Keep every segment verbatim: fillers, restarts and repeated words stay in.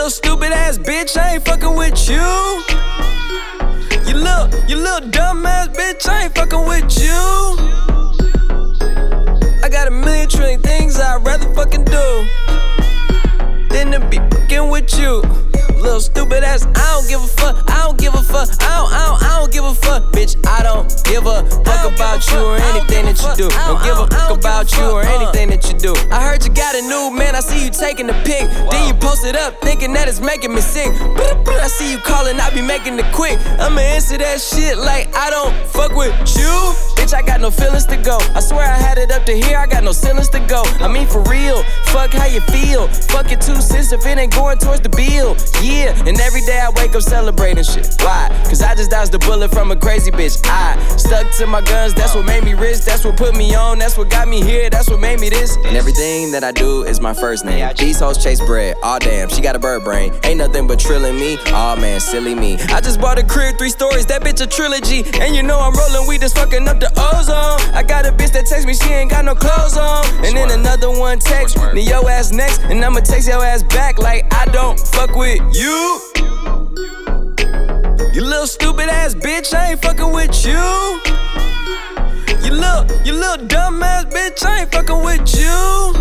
little stupid ass bitch, I ain't fucking with you. You little, you little dumb ass bitch, I ain't fucking with you. I got a million trillion things I'd rather fucking do than to be fucking with you. Little stupid ass, I don't give a fuck, I don't give a fuck, I don't, I don't, I don't give a fuck, bitch, I don't give a fuck about you or anything that you do. Don't give a fuck about you or anything that you do. I heard you got a new man, I see you taking the pic. Then you post it up, thinking that it's making me sick. I see you calling, I be making it quick. I'ma answer that shit like I don't fuck with you. Bitch, I got no feelings to go. I swear I had it up to here, I got no ceilings to go. I mean for real, fuck how you feel. Fuck it two cents if it ain't going towards the bill. Yeah, and every day I wake up celebrating shit. Why? Cause I just dodged the bullet from a crazy bitch. I stuck to my guns, that's what made me rich. That's what put me on, that's what got me here. That's what made me this. And everything that I do is my first name. These hoes chase bread, aw damn, she got a bird brain. Ain't nothing but trilling me, aw man, silly me. I just bought a crib, three stories, that bitch a trilogy. And you know I'm rolling weed that's fucking up the ozone. I got a bitch that text me, she ain't got no clothes on. And then another one text me, your ass next. And I'ma text your ass back like I don't fuck with you. You little stupid ass bitch, I ain't fucking with you. You little, you little dumb ass bitch, I ain't fucking with you.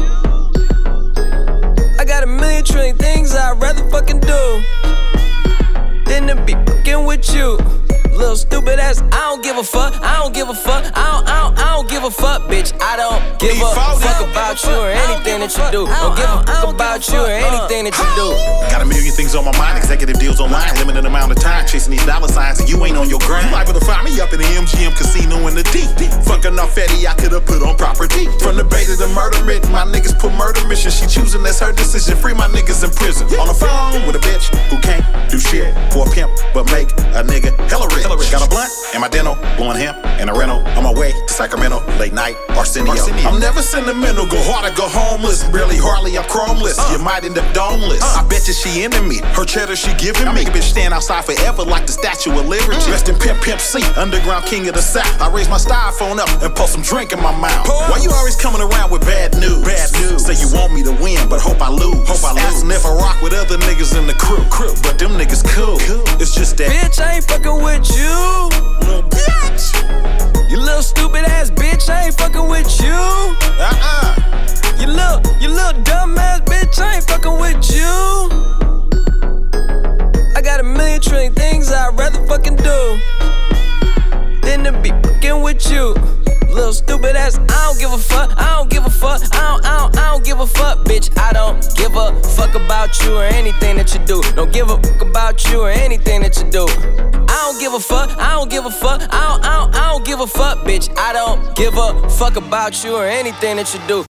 I got a million trillion things I'd rather fucking do than to be fucking with you. Little stupid ass, I don't give a fuck, I don't give a fuck, I don't, I don't, I don't give a fuck, bitch. I don't give a fuck about you or anything that you do. Don't give a fuck about you or anything that you do. Got a million things on my mind, executive deals online, limited amount of time, chasing these dollar signs, and you ain't on your grind. You liable to find me up in the M G M casino in the D. Fucking off Eddie, I could've put on property. From the bay to the murder mitt, my niggas put murder mission. She choosing, that's her decision. Free my niggas in prison. On the phone with a bitch who can't do shit for a pimp, but make a nigga hella rich. Got a blunt and my dental, blowing hemp and a rental. On my way to Sacramento, late night, Arsenio. Arsenio. I'm never sentimental, go hard or go homeless. Barely, hardly, I'm chromeless. Uh. You might end up domeless. Uh. I bet you she into me. Her cheddar she giving me. I make a bitch stand outside forever like the Statue of Liberty. Mm. Rest in Pimp Pimp C, underground king of the South. I raise my styrofoam up and pour some drink in my mouth. Pause. Why you always coming around with bad news? Bad news. Say you want me to win, but hope I lose. Hope I lose. Asking if I rock with other niggas in the crew. crew. But them niggas cool. cool. It's just that bitch, I ain't fucking with you. Little bitch. You little stupid ass bitch, I ain't fucking with you. Uh-uh. You little, you little dumb ass bitch, I ain't fucking with you. I got a million trillion things I'd rather fucking do than to be fucking with you. Little stupid ass, I don't give a fuck, I don't give a fuck, I don't, I don't, I don't give a fuck, bitch. I don't give a fuck about you or anything that you do. Don't give a fuck about you or anything that you do. I don't give a fuck, I don't give a fuck, I don't, I don't, I don't give a fuck, bitch. I don't give a fuck about you or anything that you do.